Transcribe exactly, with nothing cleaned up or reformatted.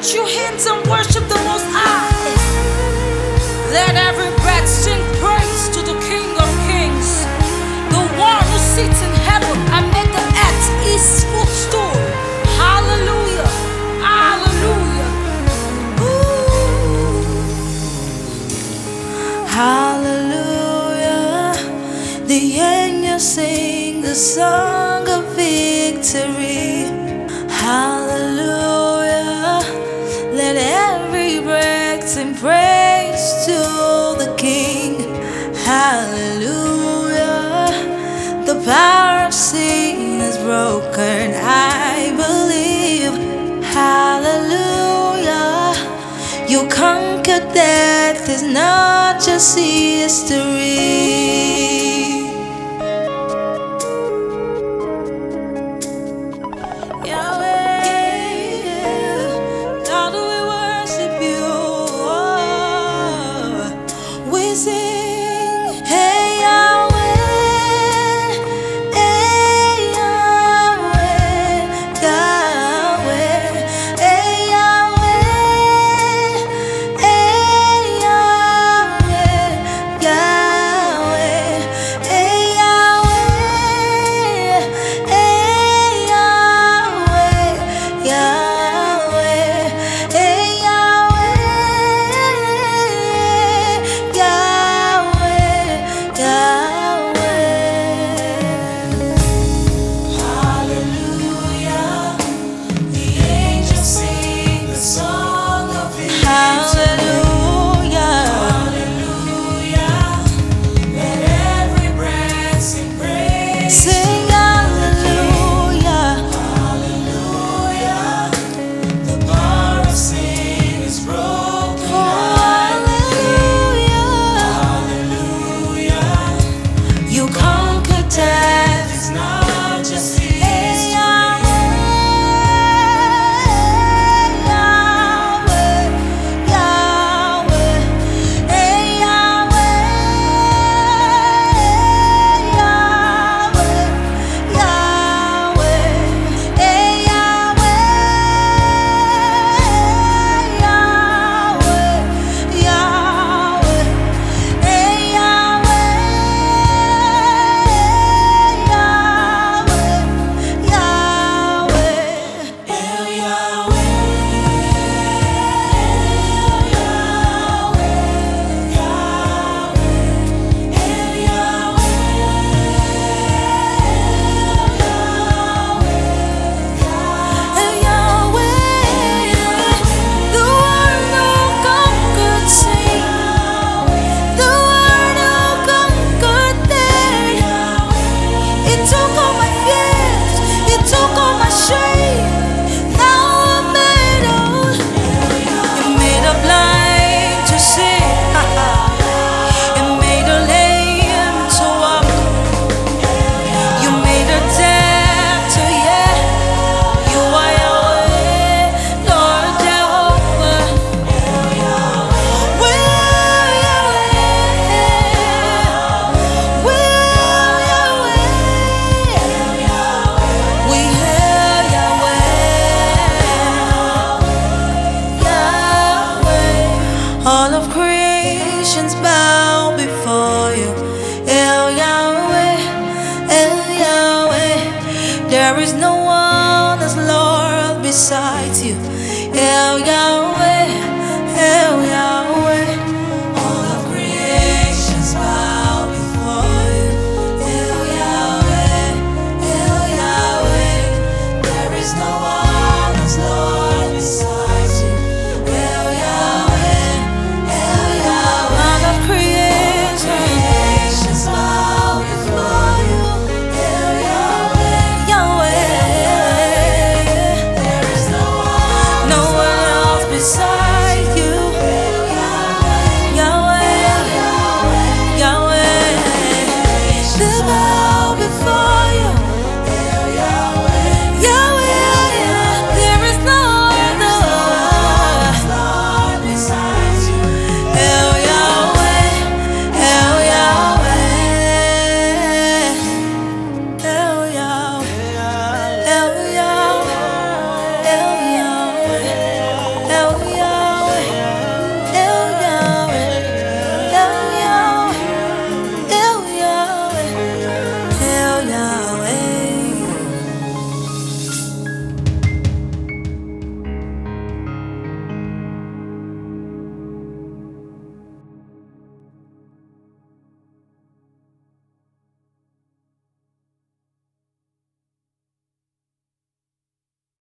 Lift your hands and worship the Most High. Let every breath sing praise to the King of Kings, the one who sits in heaven and made the earth his footstool. Hallelujah, hallelujah. Ooh. Hallelujah. The angels sing the song of victory. Hallelujah. Let every breath sing praise to the King. Hallelujah. The power of sin is broken, I believe. Hallelujah. You conquered death, is not just history. All of creations bow before you, El Yahweh, El Yahweh. There is no one as Lord besides you, El Yahweh.